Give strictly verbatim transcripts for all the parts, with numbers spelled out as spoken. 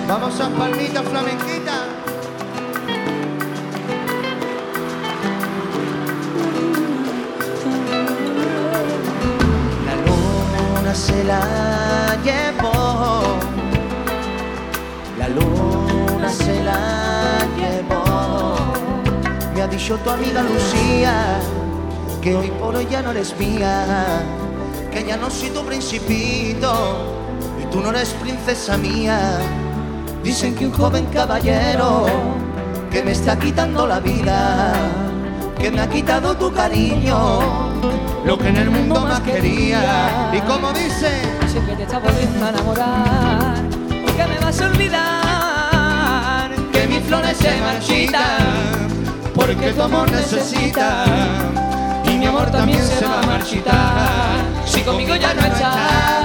Vamos a palmita flamenquita. La luna se la llevó, la luna se la llevó. Me ha dicho tu amiga Lucía que hoy por hoy ya no eres mía, que ya no soy tu principito y tú no eres princesa mía. Dicen que un joven caballero que me está quitando la vida, que me ha quitado tu cariño, lo que en el mundo más quería. Y como dice, sé que te está volviendo a enamorar y que me vas a olvidar, que mis flores se marchitan porque tu amor necesita, y mi amor también se va a marchitar si conmigo ya no estás.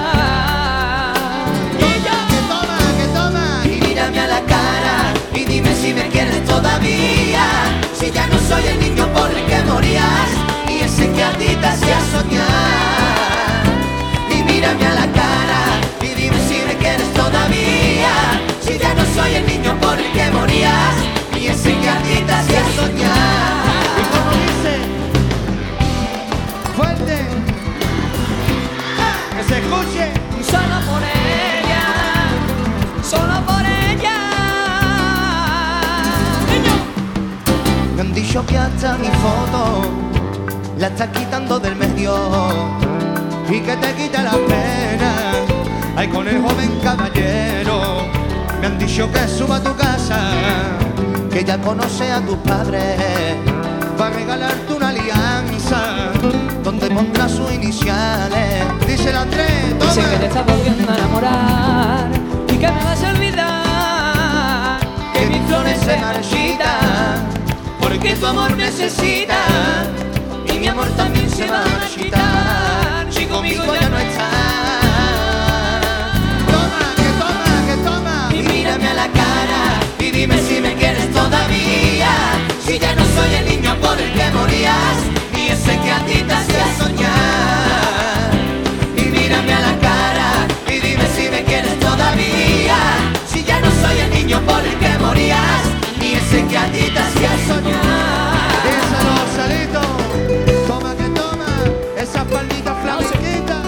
Mírame a la cara y dime si me quieres todavía, si ya no soy el niño pobre que morías y ese que a ti te hacía soñar. Y mírame a la cara y dime si me quieres todavía, si ya no soy el niño pobre que morías y ese que a ti te hacía soñar. Y como dice, fuerte, que se escuche. Solo por ella, solo por ella. Niño. Me han dicho que hasta mi foto la estás quitando del medio y que te quita la pena. Ay, con el joven caballero. Me han dicho que suba a tu casa, que ya conoce a tus padres, para regalarte una alianza donde pondrá sus iniciales. Dice el Andrés, toma. Dice que te estás volviendo a enamorar y que me vas a olvidar, que mis flores se marchitan porque tu amor necesita, y mi amor también se va a marchitar si conmigo ya no estás. Toma, que toma, que toma. Y mírame a la cara y dime si me quieres todavía, si ya no soy el niño por el que morías y ese que a ti te hacía soñar. Y mírame a la cara y dime si me quieres todavía, si ya no soy el niño por el que morías y ese que a ti te hacía soñar. Díselo, Salito. Toma que toma, esa palmita flamenquita.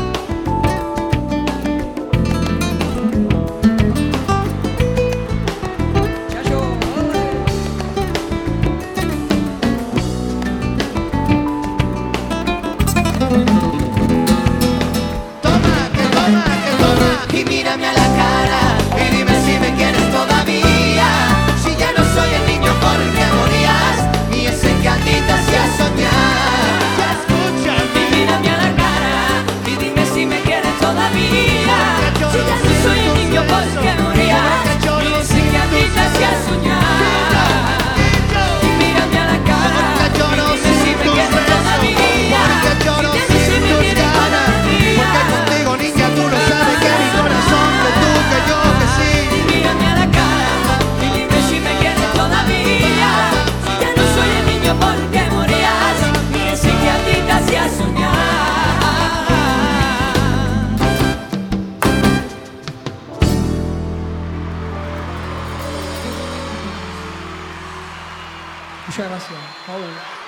Toma, que toma, que toma. Y mírame a la cara y dime si me quieres todavía, si ya no soy el niño por el que morías y ese que a ti te hacía soñar. Ya escucha. Y mírame a la cara y dime si me quieres todavía, si ya no soy el niño por el que morías y ese que a ti te hacía soñar. Y mírame a la cara y dime si me quieres todavía, Porque lloro si ya no sin soy el tus niño ganas, porque contigo niña tú no sabes que mi corazón que tú, que yo, que sí. Mírame a la cara y dime si me quieres todavía, si ya no soy el niño por el que morías y ese que a ti te hacía soñar. Muchas gracias, Paul.